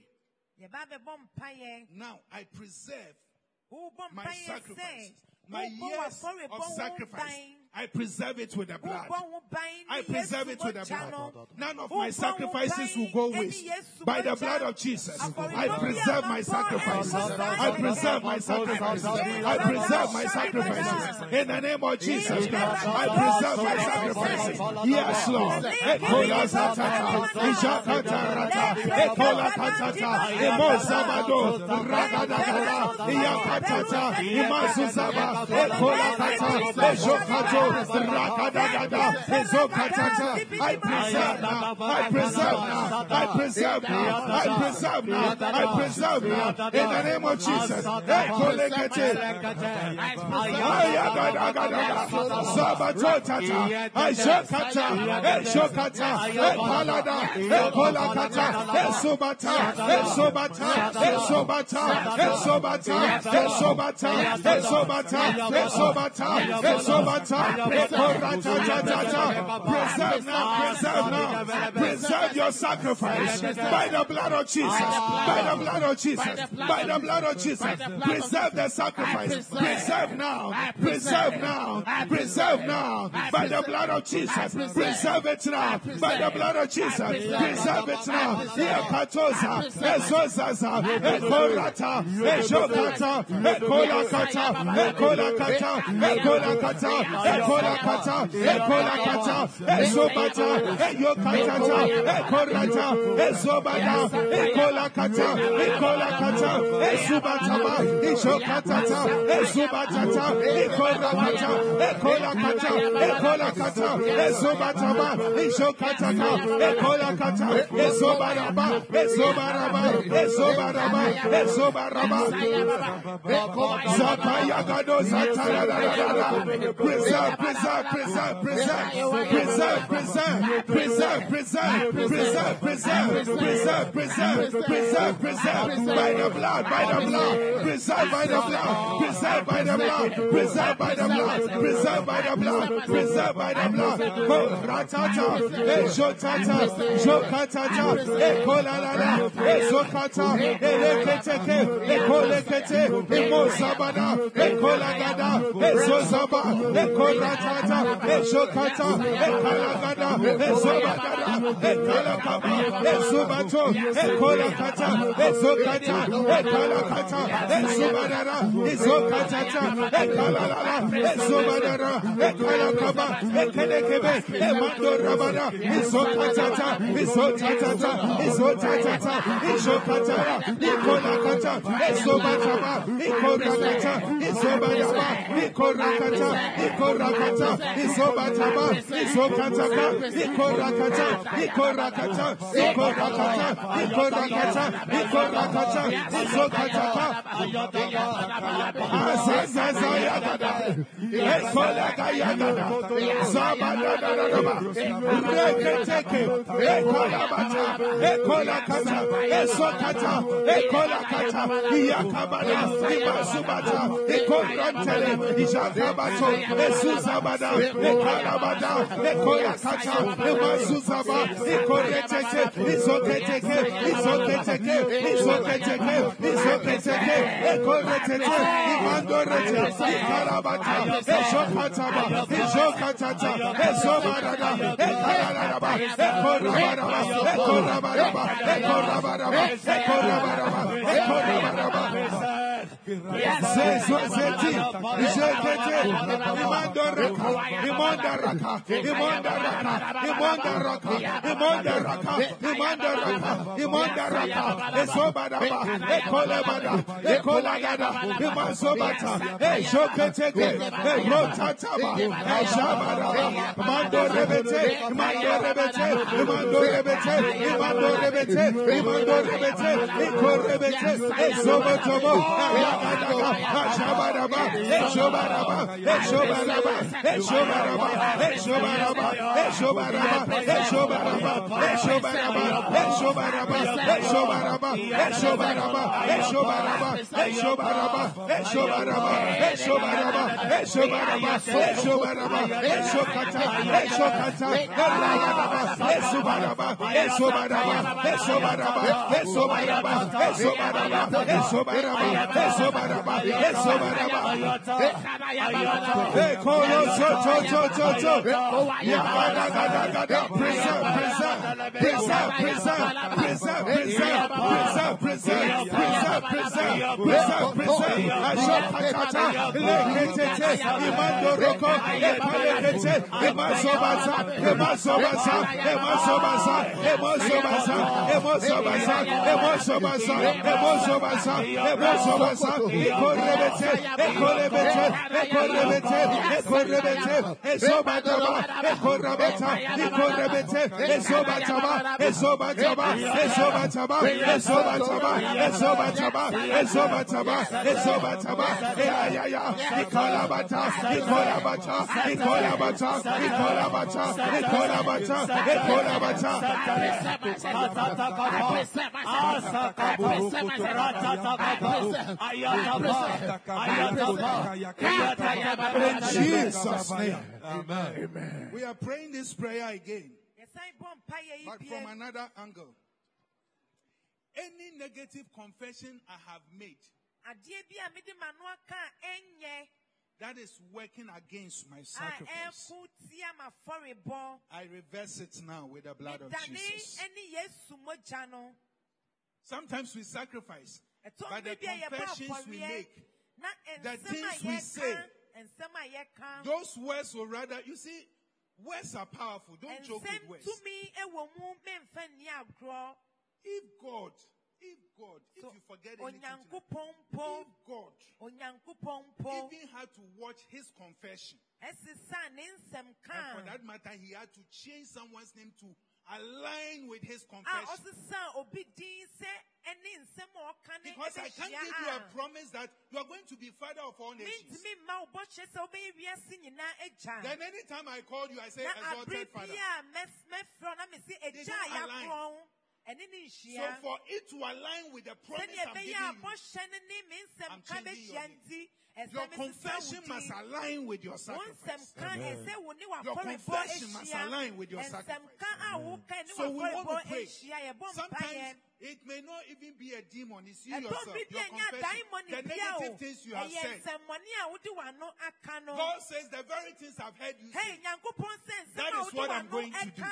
Now I preserve my sacrifices. My years of sacrifice, I preserve it with the blood. I preserve it with the blood. None of my sacrifices will go waste. By the blood of Jesus, I preserve my sacrifices. I preserve my sacrifices. I preserve my sacrifices. In the name of Jesus Christ, I preserve my sacrifices. Yes, Lord. Ekola Zatata, Ishakatarata, Ekola Katata, Emozabado, Ragadagada, Iyakatata, Imazuzaba, Ekola Kata, Ejokato, Rakadagada, Ezokatata. I preserve now, I preserve now, I preserve now, I preserve now, I preserve now. In the name of Jesus. Ekolekete, Ayagadagadaga, Zabatotata, Ejokata, Ejokata, Ekalada, Ekolakata, Esobata, Esobata, Esobata, Esobata, Esobata, Esobata, Esobata, Esobata, Ekoratata. Preserve now, preserve now, preserve your sacrifice by the blood of Jesus, by the blood of Jesus, by the blood of Jesus. Preserve the sacrifice, preserve now, preserve now, preserve now, by the blood of Jesus. Preserve it now, by the blood of Jesus. Preserve it now. Ekatoza, Ezozaza, Ekorata, Ejokata, Ekolakata, Ekolakata, Ekolakata, Ekolakata, Ekolakata, Ezobata, Eyokatata, Ekorata, Ezobada, Ekolakata, Ekolakata, Ezubataba, Ishokatata, Ezubatata, Ekolakata, Ekolakata, Ekolakata, Ezubataba, Ishokataka, Ekolakata, Ezobaraba, Ezobaraba, Ezobaraba, Ezobaraba, Zapayagado Zatara. Preserve, preserve, preserve, preserve, preserve, preserve, preserve, preserve, preserve, preserve, preserve, preserve, preserve, preserve, by the blood, by the blood, preserve by the blood, preserve by the blood, preserve by the blood, preserve by the blood, preserve by the blood. Ratata, Ejotata, Jokatata, Ekolalala, Ezokata, Eleketeke, Ekolekete, Emozabada, Ekolagada, Ezozaba, Ekola Ekoratata, Eshokata, Ekalagada, Ezobagada, Ekalakaba, Ezubato, Ekolakata, Ezokata, Ekalakata, Ezubadara, Ezokatata, Ekalala, Ezubadara, Ekalakaba, Ekelekebe, Emando Rabada, Ezokatata, Ezotata, Ezotata, Ezokatara, Ekolakata, Ezobataba, Ekorakata, Ezobadaba, Ekorakata, Ekorakata, Ezobataba, Ezokataka, Ekorakata, Ekorakata, Ekorakata, Ekorakata, Ekorakata, Ezokataka, Azazazayagada, Ekolagayagada, Zabadadadadaba, Reketeke, Ekolabata, Ekolakata, Ezokata, Ekolakata, Iyakabada, Ibasubata, Ekorantele, Ijakabato, Ezuzabada, Ekalabada, Ekolakata, Ebasuzaba, Ekoreteke, Izoketeke, Izoketeke, Izoketeke, Izoketeke, Ekoreteke, Imandorete, Ikarabata, Eshokataba, Eshokatata, Ezobarada, Ekararaba, Ekorabaraba, Ekorabaraba, Ekorabaraba, Ekorabaraba, Ekorabaraba, Zezozeti, Izekete, Imandoraka, Imondaraka, Imondaraka, Imondaraka, Imondaraka, Imondaraka, Imondaraka, Esobadaba, Ekolebada, Ekolagada, Imasobata, Eshoketeke, Erotataba, Eshabaraba, Mandorebete, Mandorebete, Mandorebete, Mandorebete, Mandorebete, Ikorebete, Esobotobo, Ayagadaka, Ashabaraba, Eshobaraba, Eshobaraba, Eshobaraba, Eshobaraba, Eshobaraba, Eshobaraba, Eshobaraba, Eshobaraba, Eshobaraba, Eshobaraba, Eshobaraba, Eshobaraba, Eshobaraba, Eshobaraba, Eshobaraba, Eshobaraba, Eshokata, Eshokata, Eragadaba, Eshobaraba, Eshobaraba, Eshobaraba, Eshobaraba, Eshobaraba, Eshobaraba, Eshobaraba, Eshobaraba, Ekolo Soto Soto Soto, Yagadagada, preserve, preserve, preserve, preserve, preserve, preserve, preserve, preserve, preserve, preserve, preserve, preserve, Ashokatata, Lekete, Imandoroko, Epalekete, Emasobasa, Emasobasa, Emasobasa, Emasobasa, Emasobasa, Emasobasa, Emasobasa, Emasobasa, Ekorebete, Ekorebete, Ekorebete, Ekorebete, Esobataba, Ekorabata, Ekorebete, Esobataba, Esobataba, Esobataba, Esobataba, Esobataba, Esobataba, Esobataba, Eayaya, Ekolabata, Ekolabata, Ekolabata, Ekolabata, Ekolabata, Ekolabata, in Jesus' name. Amen. Amen. We are praying this prayer again, but from another angle. Any negative confession I have made that is working against my sacrifice, I reverse it now with the blood of Jesus. Sometimes we sacrifice, but the confessions we make, the things we say, those words will rather, you see, words are powerful. Don't joke with words. If God, if God, if you forget anything tonight, if God even had to watch his confession, and for that matter, he had to change someone's name to align with his confession. Because I can't give you a promise that you are going to be father of all nations. Then anytime I call you, I say exalted father. They don't align. So for it to align with the promise I'm giving you, I'm changing your name. Your confession must align with your sacrifice. Amen. Your confession must align with your sacrifice. Amen. So we want to pray. Sometimes it may not even be a demon. It's you yourself. Your confession. The negative things you have said. God says the very things I've heard you say. That is what I'm going to do.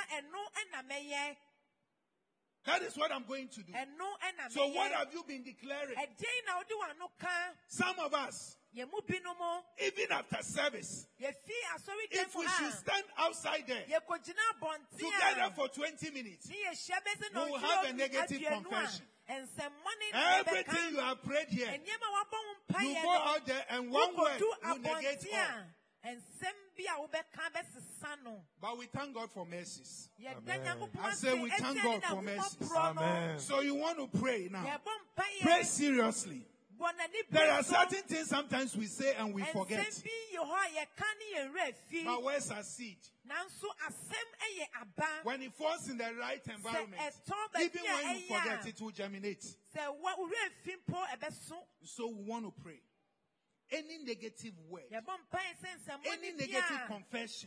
That is what I'm going to do. So what have you been declaring? Some of us, even after service, if we should stand outside there together for twenty minutes, we will have a negative confession. Everything you have prayed here, you go out there and one word will negate all. But we thank God for mercies. Amen. I say we thank God for mercies. Amen. So you want to pray now. Pray seriously. There are certain things sometimes we say and we forget. But where's our seed? When it falls in the right environment, even when you forget, it will germinate. So we want to pray. Any negative word, any negative confession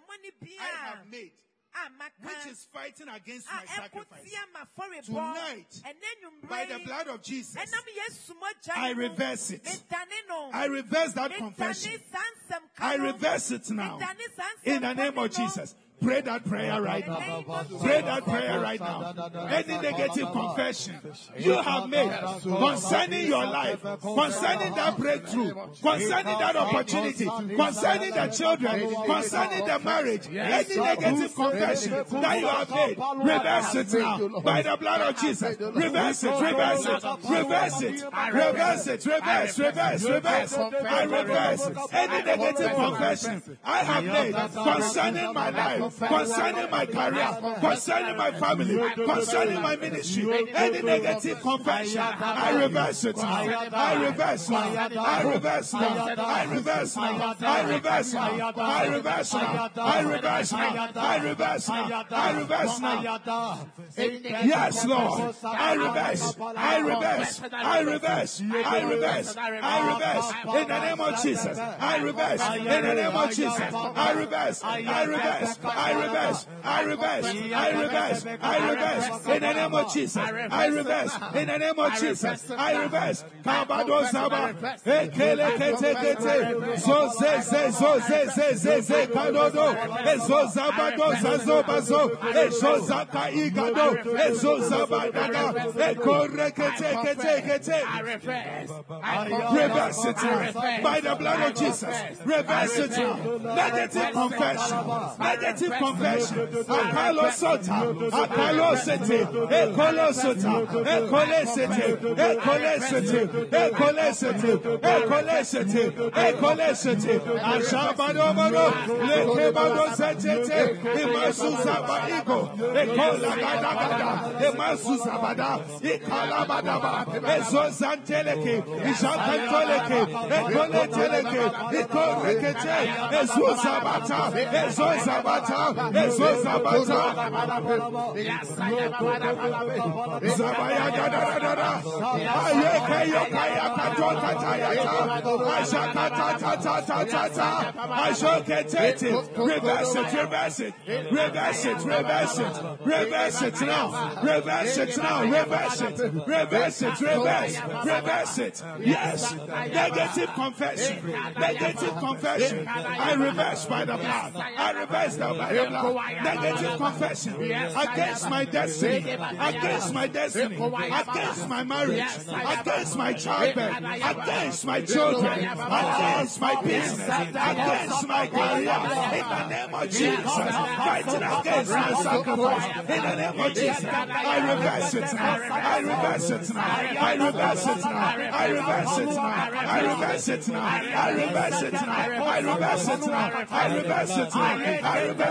I have made, which is fighting against my sacrifice, tonight, by the blood of Jesus, I reverse it. I reverse that confession. I reverse it now. In the name of Jesus. Pray that prayer right now. Pray that prayer right now. Any negative confession you have made concerning your life, concerning that breakthrough, concerning that opportunity, concerning the children, concerning the marriage, any negative confession that you have made, reverse it now. By the blood of Jesus. Reverse it, reverse it, reverse it, reverse it, reverse, reverse, reverse. I reverse any negative confession I have made concerning my life, concerning my career, concerning my family, concerning my ministry, any negative confession, I reverse it now. I reverse now. I reverse now. I reverse now. I reverse now. I reverse now. I reverse now. I reverse now. I reverse now. Yes, Lord. I reverse. I reverse. I reverse. I reverse. I reverse. In the name of Jesus. I reverse. In the name of Jesus. I reverse. I reverse. I reverse. I reverse. I reverse. I reverse. In the name of Jesus. I reverse. In the name of Jesus. I reverse. Kabado Saba. Ekele kete kete. So se se so se se se se kadodo. Ezo zabado zazo bazo. Ezo zaka igado. Ezo zabadaga. Ekore kete kete kete. I reverse. Reverse it now. By the blood of Jesus. Reverse it now. Negative confession. Negative confession. Akalo sota, akalo sete, ekolo sota, ekole sete, ekole sete, ekole sete, ekole sete, ekole sete. Ashabado bado, leke bado sete, imasusa baigo, ekola gada gada, imasusa bada, ikala badaba, ezozanteleke, ishakantoleke, ekole teleke, ikorekete, ezuzabata, ezuzabata, ezuzabata, zabaya gada gada, ayeke yokaya katota tayata, ashakata tata tata tata, ashoketete, reverse it, reverse it, reverse it, reverse it, reverse it now, reverse it now, reverse it, reverse it, reverse, reverse it, yes, negative confession, negative confession, I reverse by the blood, I reverse the by the blood, negative confession against my destiny, against my destiny, against my marriage, against my childbirth, against my children, against my business, against my career, in the name of Jesus, fighting against my sacrifice, in the name of Jesus, I reverse it now, I reverse it now, I reverse it now, I reverse it now, I reverse it now, I reverse it now, I reverse it now, I reverse it now, I reverse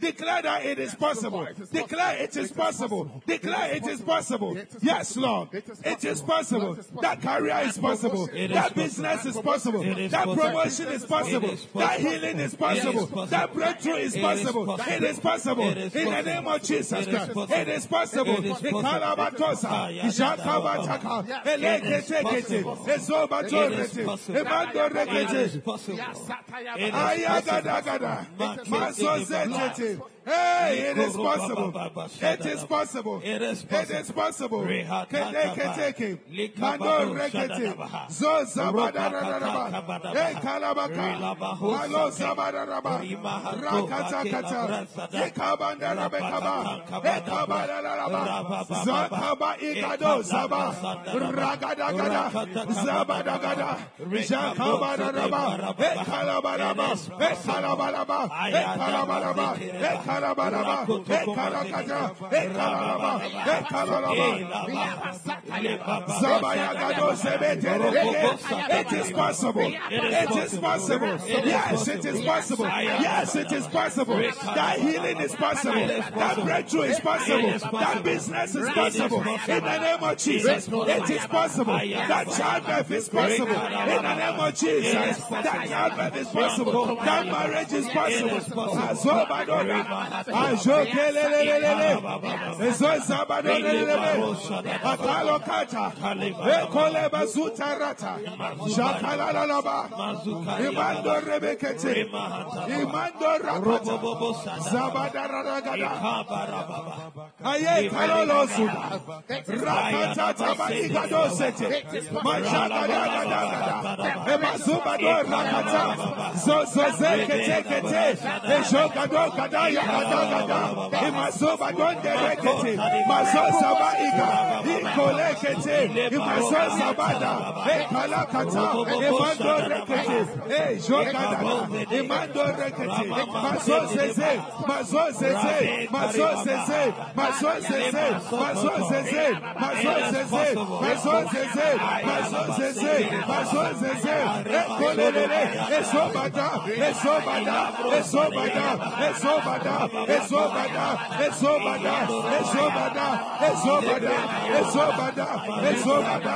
Declare that it is possible. Declare it is possible. Declare it is possible. Yes, Lord. It is possible. That career is possible. That business is possible. That promotion is possible. That healing is possible. That breakthrough is possible. It is possible. In the name of Jesus Christ. It is possible. Ikalabatosa. Ishakabataka. Eleketekete. Ezobatorete. Emandorekete. Ayagadagada. Masozetete. Hey, it is possible. It is possible. It is possible. Kedeketeke. Mando rekete. Zo zabadaraba. Hey, kalabaka. Malo zabadaraba. Rakatakata. Yekabandarabekaba. Ekabadaraba. Zakaba igado zaba. Ragadagada. Zabadagada. Jakabadaraba. Ekalabaraba. Ekalabaraba. Ekalabaraba. Ekalabaraba. Ekarakata. Ekalaraba. Ekalaraba. Zabayagado zebeterege. It is possible. It is possible. Yes, it is possible. Yes, it is possible. That healing is possible. That breakthrough is possible. That business is possible. In the name of Jesus, it is possible. That childbirth is possible. In the name of Jesus, that childbirth is possible. That marriage is possible. Azobadora, ajokelelelele, ezozabadolelele, akalokata, ekolebazutarata, jakalalaba, imando rebekete, imando rakata, zabadaragada, aye kalolosu, rakata tabaigadosete, majakadagada, emazubador rakata, zozozeketekete, ejokadokadaya kadagada, imazubadonderekete, mazozabaiga, ikolekete, imazozabada, ekalakata, imandorekete, ejokadada, imandorekete, mazozeze, mazozeze, mazozeze, mazozeze, mazozeze, mazozeze, mazozeze, mazozeze, mazozeze, ekolelele, esobada, esobada, esobada, esobada, esobada, esobada, esobada, esobada, esobada, esobada.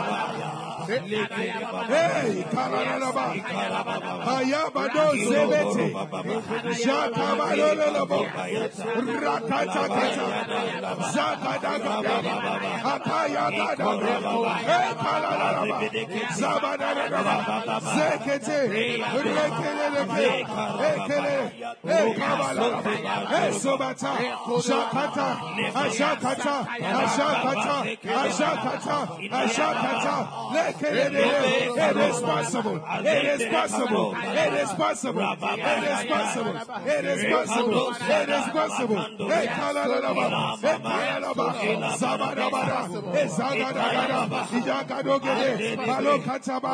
Hey, Kalalaba, Ayabado Zebete, Jakabalolobo, Rakatakata, Zakadagada, Akayagada, Hey, Kalalaba, Zabadadaba, Zekete, Rekeleke, Ekele, Ekabalaba, Esobata, Shakata, Ashakata, Ashakata, Ashakata, Ashakata, It is possible. It is possible. It is possible. It is possible. It is possible. It is possible. Hey, Kalalaba. Hey, Kalalaba. Zabadabada. Hey, Zagadagada. Ijakadogede. Malokataba.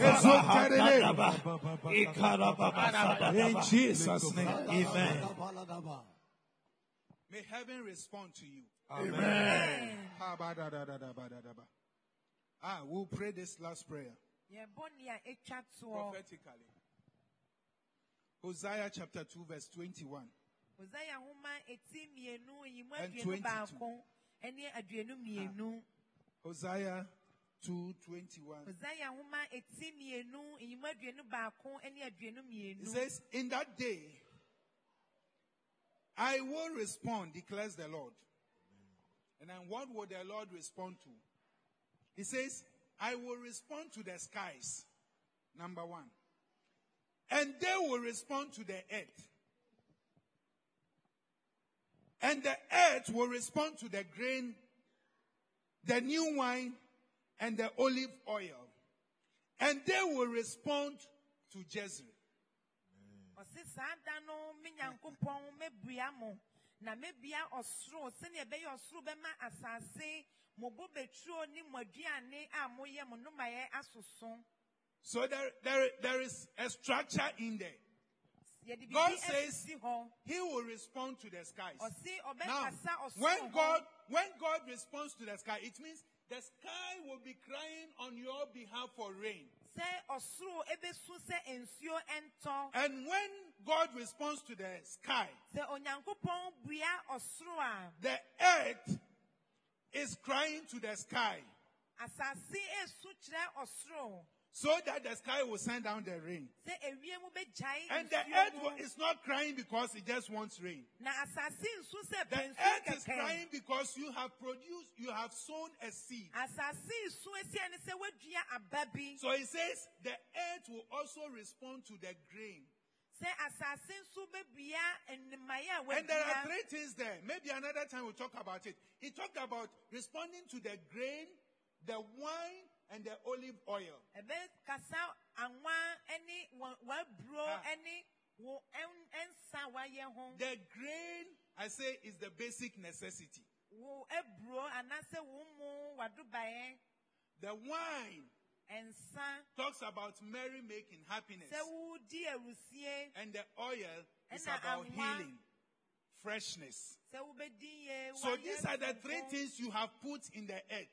Ezokarele. In Jesus' name. Amen. May heaven respond to you. Amen. Ah, we'll pray this last prayer. Prophetically. Hosea chapter two, verse twenty-one. And twenty-two. Ah. Hosea two, twenty-one. It says, in that day, I will respond, declares the Lord. And then what will the Lord respond to? He says, I will respond to the skies, number one. And they will respond to the earth. And the earth will respond to the grain, the new wine, and the olive oil. And they will respond to Jezreel. So there, there, there is a structure in there. God says He will respond to the skies. Now, when God, when God responds to the sky, it means the sky will be crying on your behalf for rain. And when God responds to the sky, the earth is crying to the sky, so that the sky will send down the rain. And the earth is not crying because it just wants rain. The earth is crying because you have produced, you have sown a seed. So it says the earth will also respond to the grain. And there are three things there. Maybe another time we'll talk about it. He talked about responding to the grain, the wine, and the olive oil. The grain, I say, is the basic necessity. The wine talks about merry-making, happiness. And the oil is about healing, freshness. So these are the three things you have put in the earth.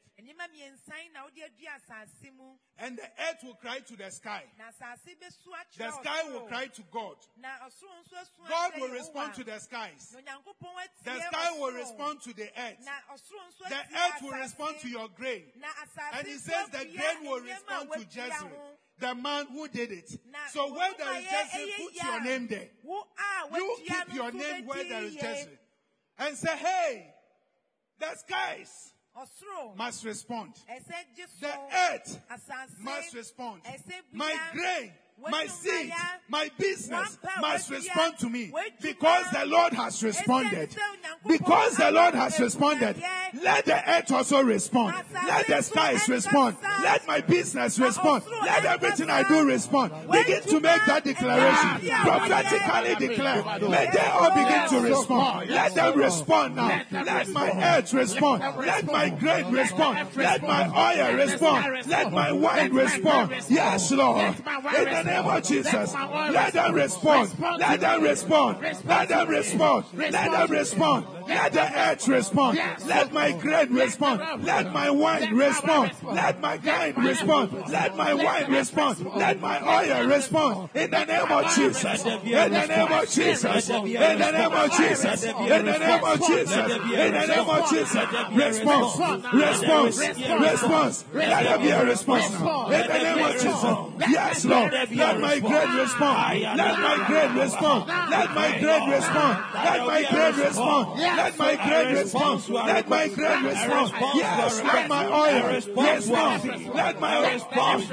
And the earth will cry to the sky. The sky will cry to God. God will respond to the skies. The sky will respond to the earth. The earth will respond to your grain. And he says the grain will respond to Jezreel, the man who did it. So where there is Jezreel, put your name there. You keep your name where there is Jezreel. And say, hey, the skies must respond. The earth must respond. My grain, my seed, my business must respond to me. Because the Lord has responded. Because the Lord has responded. Let the earth also respond. Let the skies respond. Let my business respond. Let everything I do respond. Begin to make that declaration. Prophetically declare. Let they all begin to respond. Let them respond now. Let my earth respond. Let my grain respond. Let my oil respond. Let my wine respond. Yes, Lord. In the name of Jesus. Let them respond. Let them respond. Let them respond. Let them respond. Let the earth respond. Let my grain respond. Let my wine respond. Let my grain respond. Let my wine respond. Let my oil respond. In the name of Jesus. In the name of Jesus. In the name of Jesus. In the name of Jesus. In the name of Jesus. Response. Response. Response. Let there be a response now. In the name of Jesus. Yes, Lord. Let my grain respond. Let my grain respond. Let my grain respond. Let my grain respond. Let my grain respond. Let my grain respond. Yes, let my oil respond. Let my response.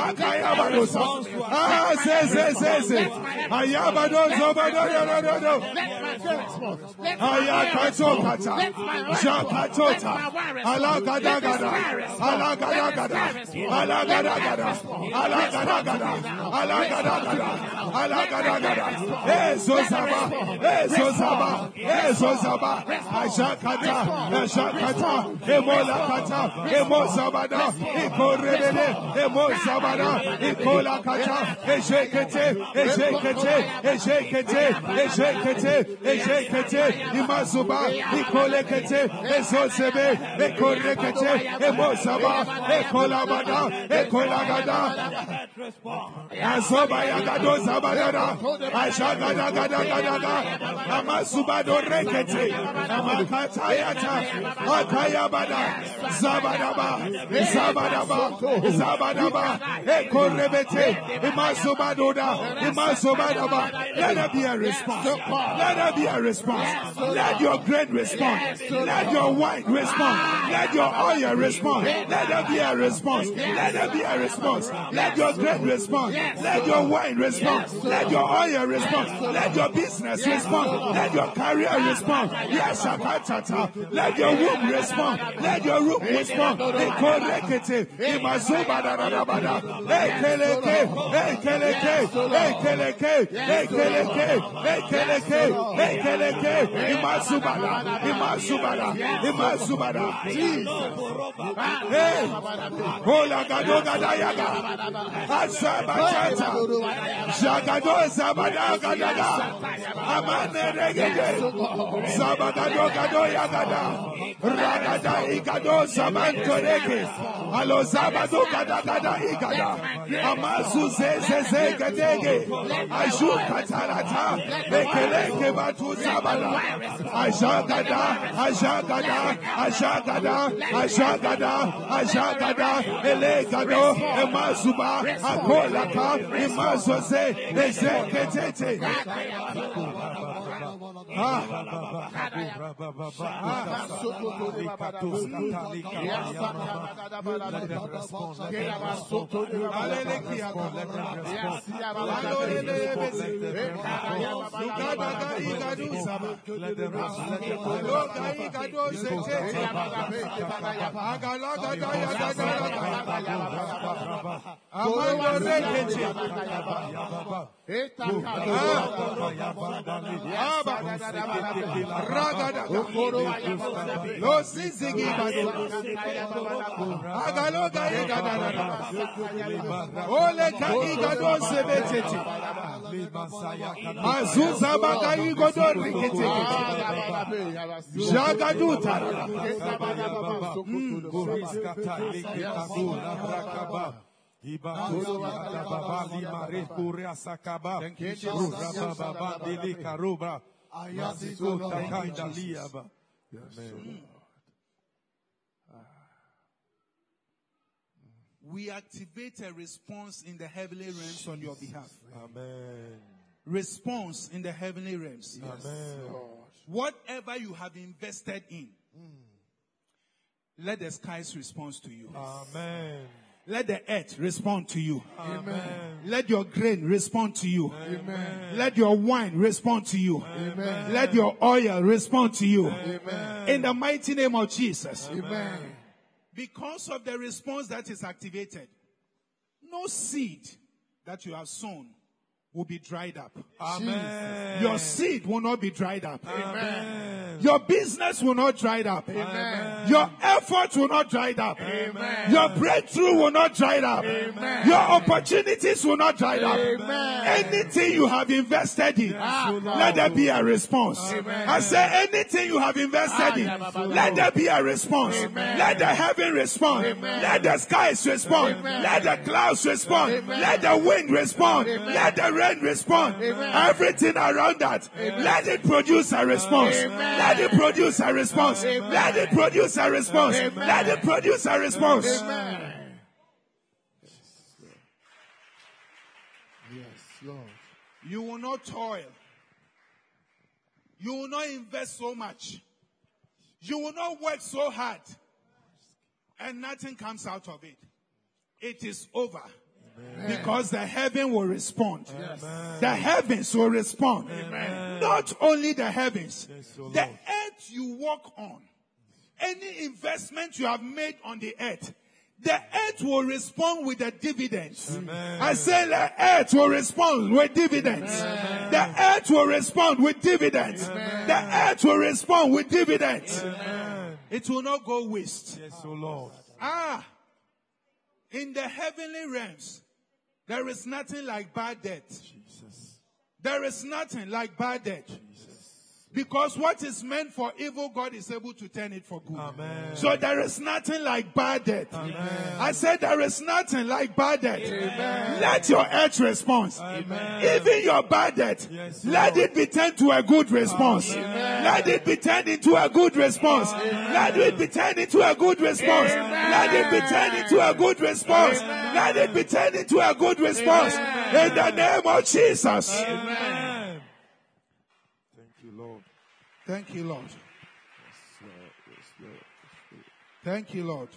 Ah, say, say, say, say. Ayabado, zobado, yododo. Ayakatokata. Jakatota. Alagadagada. Alagadagada. Alagadagada. Alagadagada. Alagadagada. Alagadagada. Eh, Zozaba. Eh, Zozaba. Eh, Zozaba. Ajakata, Ajakata, Emolakata, Emozabada, Ikorebele, Emozabada, Ikolakata, Ejekete, Ejekete, Ejekete, Ejekete, Ejekete, Imazuba, Ikolekete, Ezosebe, Ekorekete, Emozaba, Ekolabada, Ekolagada, Azoba Yagado Zabadada, Ajagadagadaga, Amazubado Rekete, Amakatayata, Akayabada, Zabadaba, Zabadaba, Zabadaba, Ekorebete, Imazubadoda, Imazubadaba. Let there be a response. Let there be a response. Let your grain respond. Let your wine respond. Let your oil respond. Let there be a response. Let there be a response. Let your grain respond. Let your wine respond. Let your oil respond. Let your business respond. Let your career respond. Yes, Akatata. Let your womb respond. Let your room respond. Ekorekete. Imazuba da da da ba da. Ekeleke. Ekeleke. Ekeleke. Ekeleke. Ekeleke. Ekeleke. Imazuba da. Imazuba da. Imazuba da. Hey. Ola gado gada yaga. Azabachata. Jagado zabada gadaga. Amane regede. Zabagado Gado Yagada. Ragada Igado Samantoreke. Alo Zabado Gada Gada Igada. Amazu Zeze Gadege. Aju Katarata. Mekeleke Batu Zabada. Ajagada. Ajagada. Ajagada. Ajagada. Ajagada. Elegado. Emazuba. Akolaka. Emazoze. Ezeketete. Ah. Ragada Lo Zizigi Agalo Gaigada Ole Kaigado Sebeteti Azuza Bagai Godor Rikete Jagaduta We activate a response in the heavenly realms on your behalf. Amen. Response in the heavenly realms. Yes. Amen. Whatever you have invested in, mm. let the skies respond to you. Amen. Let the earth respond to you. Amen. Let your grain respond to you. Amen. Let your wine respond to you. Amen. Let your oil respond to you. Amen. In the mighty name of Jesus. Amen. Because of the response that is activated, no seed that you have sown will be dried up. Amen. Your seed will not be dried up. Amen. Your business will not dry up. Amen. Your effort will not dry up. Amen. Your breakthrough will not dry up. Amen. Your opportunities will not dry up. Amen. Anything you have invested in, Ah, let there be a response. Amen. I say anything you have invested in, let there be a response. Amen. Let the heaven respond. Amen. Let the skies respond. Amen. Let the clouds respond. Amen. Let the wind respond. Amen. Let the rain respond. Amen. Everything around that, Amen. let it produce a response. Amen. Let it produce a response. Amen. Let it produce a response. Amen. Let it produce a response. Amen. Yes, Lord. You will not toil. You will not invest so much. You will not work so hard. And nothing comes out of it. It is over. Amen. Because the heaven will respond. Yes. The heavens will respond. Amen. Not only the heavens. Yes, oh the Lord. earth you walk on. Any investment you have made on the earth. The earth will respond with the dividends. Amen. I say the earth will respond with dividends. Amen. The earth will respond with dividends. Amen. The earth will respond with dividends. Amen. It will not go waste. Yes, oh Lord. Ah, in the heavenly realms, there is nothing like bad debt. Jesus. There is nothing like bad debt. Because what is meant for evil, God is able to turn it for good. Amen. So there is nothing like bad debt. Amen. I said there is nothing like bad debt. Amen. Let your earth response. Amen. Even your bad debt, Yes, let Lord. it be turned to a good response. Amen. Let it be turned into a good response. Amen. Let it be turned into a good response. Amen. Let it be turned into a good response. Amen. Let it be turned into a good response. Amen. In the name of Jesus. Amen. Thank you, Lord. Thank you, Lord. Yes, Lord. Yes, Lord. Yes, Lord. Thank you, Lord.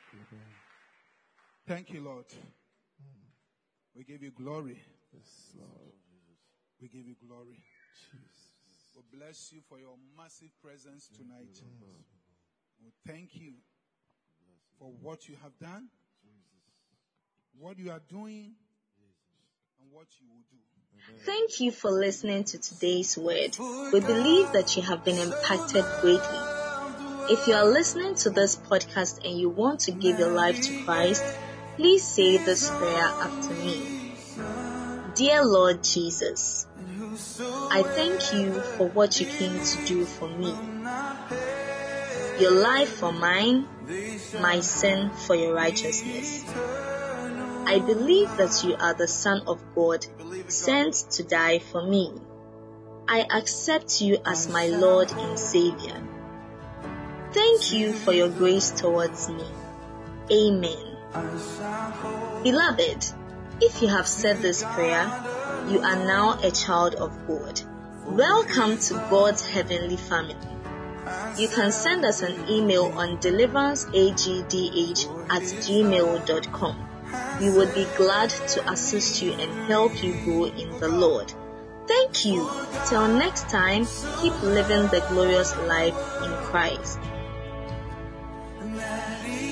Thank you, Lord. We give you glory. Yes, Lord. We give you glory. We bless you for your massive presence tonight. We thank you for what you have done, what you are doing, and what you will do. Thank you for listening to today's word. We believe that you have been impacted greatly. If you are listening to this podcast and you want to give your life to Christ, please say this prayer after me. Dear Lord Jesus, I thank you for what you came to do for me. Your life for mine, my sin for your righteousness. I believe that you are the Son of God, sent to die for me. I accept you as my Lord and Savior. Thank you for your grace towards me. Amen. Beloved, if you have said this prayer, you are now a child of God. Welcome to God's heavenly family. You can send us an email on deliveranceagdh at gmail dot com. We would be glad to assist you and help you grow in the Lord. Thank you. Till next time, keep living the glorious life in Christ.